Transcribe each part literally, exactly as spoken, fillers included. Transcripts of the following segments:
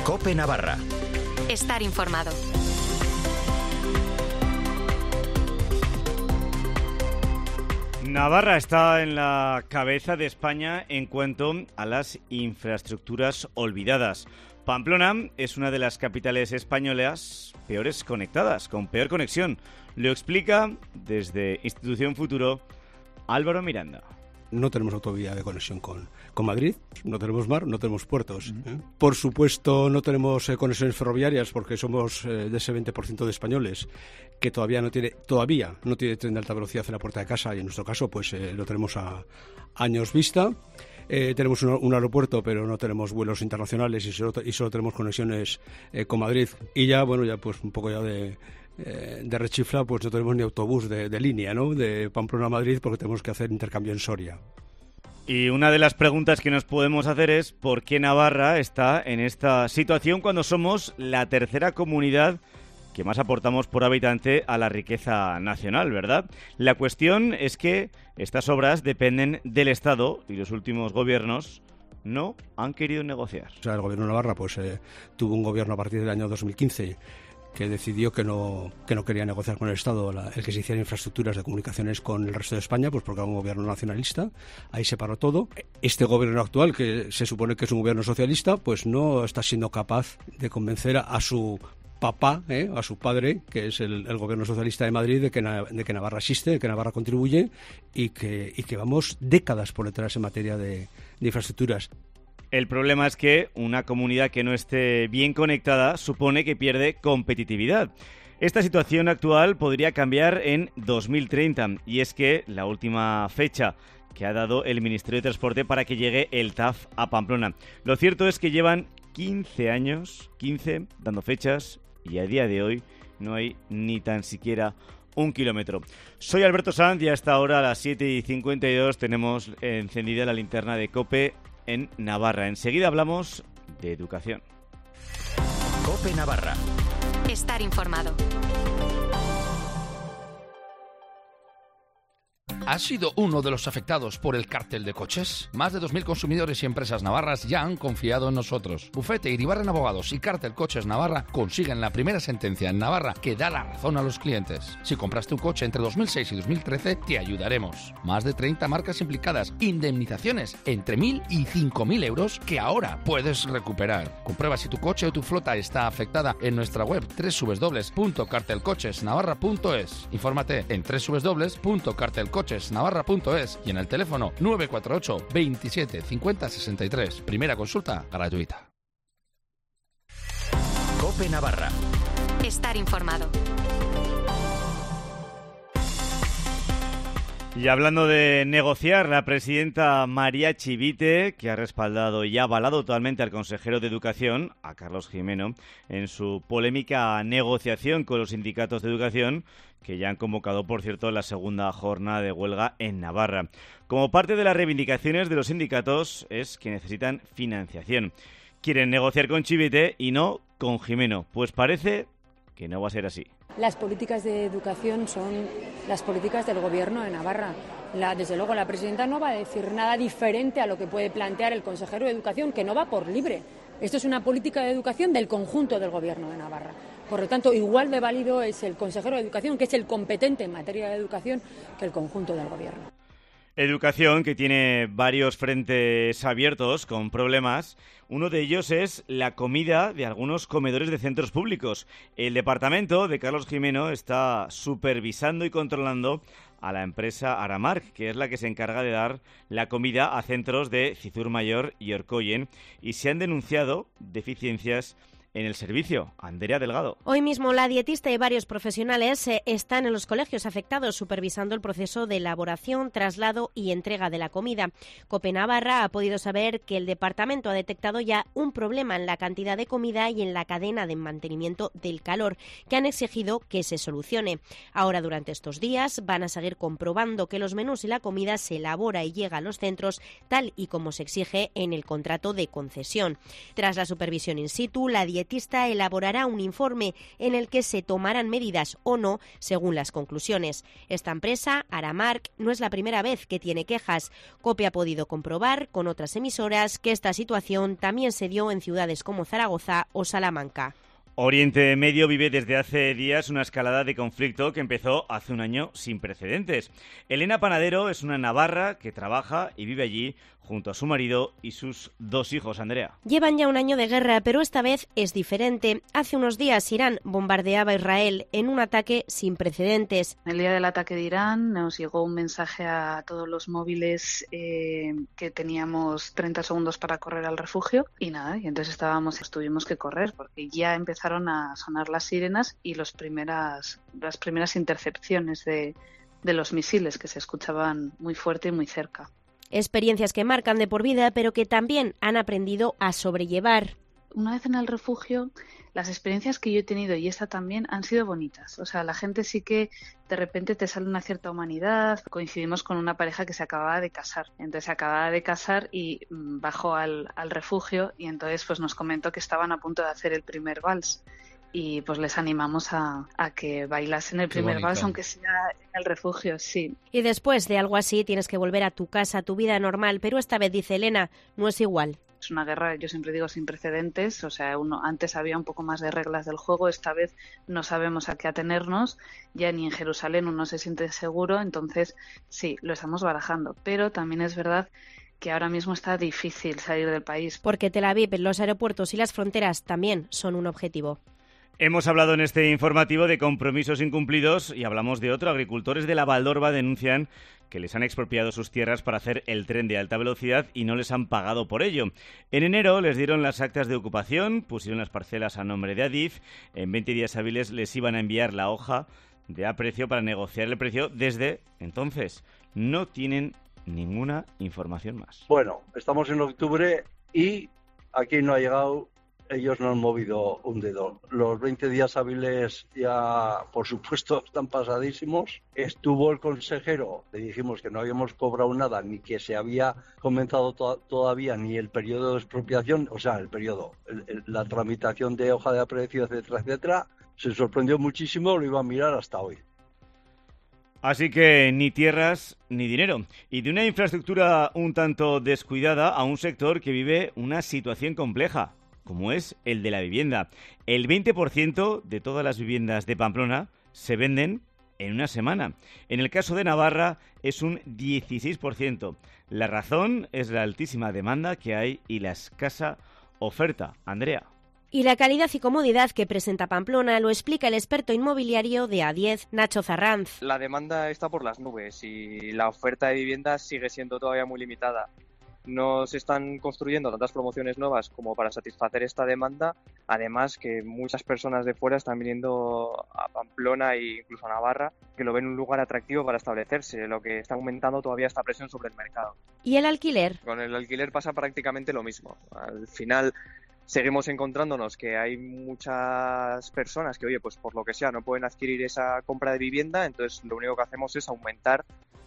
COPE Navarra. Estar informado. Navarra está en la cabeza de España en cuanto a las infraestructuras olvidadas. Pamplona es una de las capitales españolas peores conectadas, con peor conexión. Lo explica desde Institución Futuro Álvaro Miranda. No tenemos autovía de conexión con, con Madrid, no tenemos mar, no tenemos puertos. ¿eh? Por supuesto, no tenemos eh, conexiones ferroviarias porque somos eh, de ese veinte por ciento de españoles que todavía no tiene todavía no tiene tren de alta velocidad en la puerta de casa, y en nuestro caso pues eh, lo tenemos a años vista. Eh, tenemos un, un aeropuerto, pero no tenemos vuelos internacionales y solo, y solo tenemos conexiones eh, con Madrid. Y ya, bueno, ya pues un poco ya de... de rechifla, pues no tenemos ni autobús de, de línea, ¿no? De Pamplona a Madrid, porque tenemos que hacer intercambio en Soria. Y una de las preguntas que nos podemos hacer es ¿por qué Navarra está en esta situación cuando somos la tercera comunidad que más aportamos por habitante a la riqueza nacional, ¿verdad? La cuestión es que estas obras dependen del Estado y los últimos gobiernos no han querido negociar. O sea, el gobierno de Navarra pues eh, tuvo un gobierno a partir del año dos mil quince que decidió que no, que no quería negociar con el Estado la, el que se hicieran infraestructuras de comunicaciones con el resto de España, pues porque era un gobierno nacionalista. Ahí se paró todo. Este gobierno actual, que se supone que es un gobierno socialista, pues no está siendo capaz de convencer a, a su papá, ¿eh? a su padre, que es el, el gobierno socialista de Madrid, de que, de que Navarra existe, de que Navarra contribuye y que, y que vamos décadas por detrás en materia de, de infraestructuras. El problema es que una comunidad que no esté bien conectada supone que pierde competitividad. Esta situación actual podría cambiar en dos mil treinta, y es que la última fecha que ha dado el Ministerio de Transporte para que llegue el T A F a Pamplona. Lo cierto es que llevan quince años, quince, dando fechas, y a día de hoy no hay ni tan siquiera un kilómetro. Soy Alberto Sanz y hasta ahora a las siete y cincuenta y dos tenemos encendida la linterna de COPE en Navarra. Enseguida hablamos de educación. COPE Navarra. Estar informado. ¿Has sido uno de los afectados por el cártel de coches? Más de dos mil consumidores y empresas navarras ya han confiado en nosotros. Bufete Iribarren Abogados y Cártel Coches Navarra consiguen la primera sentencia en Navarra que da la razón a los clientes. Si compraste un coche entre dos mil seis y dos mil trece, te ayudaremos. Más de treinta marcas implicadas, indemnizaciones entre mil y cinco mil euros que ahora puedes recuperar. Comprueba si tu coche o tu flota está afectada en nuestra web doble u doble u doble u punto cartel coches navarra punto es. Infórmate en doble u doble u doble u punto cartel coches navarra punto es y en el teléfono nueve cuatro ocho, veintisiete, cincuenta, sesenta y tres. Primera consulta gratuita. COPE Navarra. Estar informado. Y hablando de negociar, la presidenta María Chivite, que ha respaldado y ha avalado totalmente al consejero de Educación, a Carlos Gimeno, en su polémica negociación con los sindicatos de educación, que ya han convocado, por cierto, la segunda jornada de huelga en Navarra. Como parte de las reivindicaciones de los sindicatos es que necesitan financiación. Quieren negociar con Chivite y no con Gimeno, pues parece que no va a ser así. Las políticas de educación son las políticas del Gobierno de Navarra. La, desde luego, la presidenta no va a decir nada diferente a lo que puede plantear el consejero de Educación, que no va por libre. Esto es una política de educación del conjunto del Gobierno de Navarra. Por lo tanto, igual de válido es el consejero de Educación, que es el competente en materia de educación, que el conjunto del Gobierno. Educación que tiene varios frentes abiertos con problemas. Uno de ellos es la comida de algunos comedores de centros públicos. El departamento de Carlos Gimeno está supervisando y controlando a la empresa Aramark, que es la que se encarga de dar la comida a centros de Cizur Mayor y Orcoyen, y se han denunciado deficiencias en el servicio. Andrea Delgado. Hoy mismo la dietista y varios profesionales eh, están en los colegios afectados supervisando el proceso de elaboración, traslado y entrega de la comida. COPE Navarra ha podido saber que el departamento ha detectado ya un problema en la cantidad de comida y en la cadena de mantenimiento del calor, que han exigido que se solucione. Ahora, durante estos días, van a seguir comprobando que los menús y la comida se elabora y llega a los centros tal y como se exige en el contrato de concesión. Tras la supervisión in situ, la dietista proyectista elaborará un informe en el que se tomarán medidas o no según las conclusiones. Esta empresa, Aramark, no es la primera vez que tiene quejas. COPE ha podido comprobar con otras emisoras que esta situación también se dio en ciudades como Zaragoza o Salamanca. Oriente Medio vive desde hace días una escalada de conflicto que empezó hace un año sin precedentes. Elena Panadero es una navarra que trabaja y vive allí junto a su marido y sus dos hijos. Andrea. Llevan ya un año de guerra, pero esta vez es diferente. Hace unos días Irán bombardeaba a Israel en un ataque sin precedentes. El día del ataque de Irán nos llegó un mensaje a todos los móviles eh, que teníamos treinta segundos para correr al refugio y nada, y entonces estábamos, tuvimos que correr porque ya empezaron a sonar las sirenas y los primeras, las primeras intercepciones de, de los misiles que se escuchaban muy fuerte y muy cerca. Experiencias que marcan de por vida, pero que también han aprendido a sobrellevar. Una vez en el refugio, las experiencias que yo he tenido y esta también han sido bonitas. O sea, la gente sí que de repente te sale una cierta humanidad. Coincidimos con una pareja que se acababa de casar. Entonces se acababa de casar y mmm, bajó al, al refugio y entonces pues nos comentó que estaban a punto de hacer el primer vals. Y pues les animamos a, a que bailasen el primer vals, aunque sea en el refugio, sí. Y después de algo así tienes que volver a tu casa, a tu vida normal, pero esta vez, dice Elena, no es igual. Es una guerra, yo siempre digo, sin precedentes, o sea, uno antes había un poco más de reglas del juego, esta vez no sabemos a qué atenernos, ya ni en Jerusalén uno se siente seguro, entonces sí, lo estamos barajando, pero también es verdad que ahora mismo está difícil salir del país. Porque Tel Aviv, los aeropuertos y las fronteras también son un objetivo. Hemos hablado en este informativo de compromisos incumplidos y hablamos de otro. Agricultores de la Valdorba denuncian que les han expropiado sus tierras para hacer el tren de alta velocidad y no les han pagado por ello. En enero les dieron las actas de ocupación, pusieron las parcelas a nombre de Adif. En veinte días hábiles les iban a enviar la hoja de aprecio para negociar el precio. Desde entonces no tienen ninguna información más. Bueno, estamos en octubre y aquí no ha llegado. Ellos no han movido un dedo. Los veinte días hábiles ya, por supuesto, están pasadísimos. Estuvo el consejero, le dijimos que no habíamos cobrado nada, ni que se había comenzado to- todavía ni el periodo de expropiación, o sea, el periodo, el, el, la tramitación de hoja de aprecio, etcétera, etcétera. Se sorprendió muchísimo, lo iba a mirar hasta hoy. Así que ni tierras ni dinero. Y de una infraestructura un tanto descuidada a un sector que vive una situación compleja, como es el de la vivienda. El veinte por ciento de todas las viviendas de Pamplona se venden en una semana. En el caso de Navarra es un dieciséis por ciento. La razón es la altísima demanda que hay y la escasa oferta. Andrea. Y la calidad y comodidad que presenta Pamplona lo explica el experto inmobiliario de A diez, Nacho Zarranz. La demanda está por las nubes y la oferta de viviendas sigue siendo todavía muy limitada. No se están construyendo tantas promociones nuevas como para satisfacer esta demanda, además que muchas personas de fuera están viniendo a Pamplona e incluso a Navarra, que lo ven un lugar atractivo para establecerse, lo que está aumentando todavía esta presión sobre el mercado. ¿Y el alquiler? Con el alquiler pasa prácticamente lo mismo. Al final seguimos encontrándonos que hay muchas personas que, oye, pues por lo que sea, no pueden adquirir esa compra de vivienda, entonces lo único que hacemos es aumentar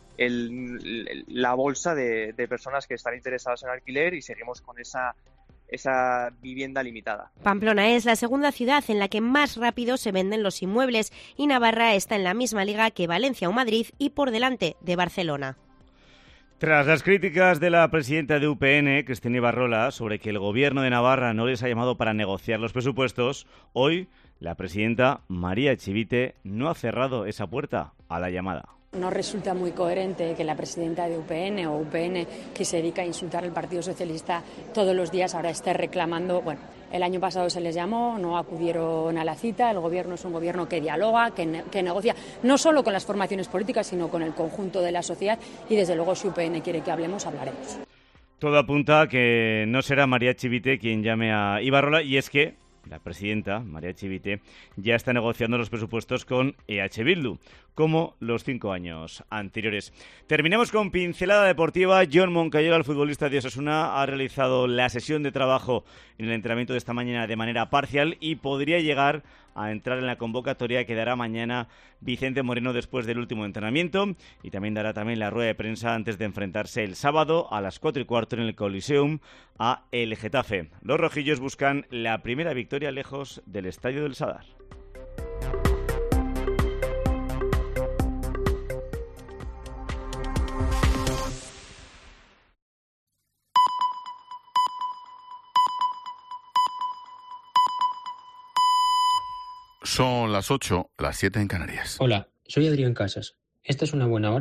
El, la bolsa de, de personas que están interesadas en alquiler y seguimos con esa, esa vivienda limitada. Pamplona es la segunda ciudad en la que más rápido se venden los inmuebles y Navarra está en la misma liga que Valencia o Madrid y por delante de Barcelona. Tras las críticas de la presidenta de U P N, Cristina Ibarrola, sobre que el gobierno de Navarra no les ha llamado para negociar los presupuestos, hoy la presidenta María Echivite no ha cerrado esa puerta a la llamada. No resulta muy coherente que la presidenta de U P N o U P N, que se dedica a insultar al Partido Socialista todos los días, ahora esté reclamando. Bueno, el año pasado se les llamó, no acudieron a la cita. El gobierno es un gobierno que dialoga, que, ne- que negocia, no solo con las formaciones políticas, sino con el conjunto de la sociedad. Y desde luego, si U P N quiere que hablemos, hablaremos. Todo apunta a que no será María Echivite quien llame a Ibarrola, y es que la presidenta, María Echivite, ya está negociando los presupuestos con E H Bildu, como los cinco años anteriores. Terminamos con pincelada deportiva. Jon Moncayola, el futbolista de Osasuna, ha realizado la sesión de trabajo en el entrenamiento de esta mañana de manera parcial y podría llegar a entrar en la convocatoria que dará mañana Vicente Moreno después del último entrenamiento, y también dará también la rueda de prensa antes de enfrentarse el sábado a las cuatro y cuarto en el Coliseum a el Getafe. Los rojillos buscan la primera victoria lejos del Estadio del Sadar. Son las ocho, las siete en Canarias. Hola, soy Adrián Casas. Esta es una buena hora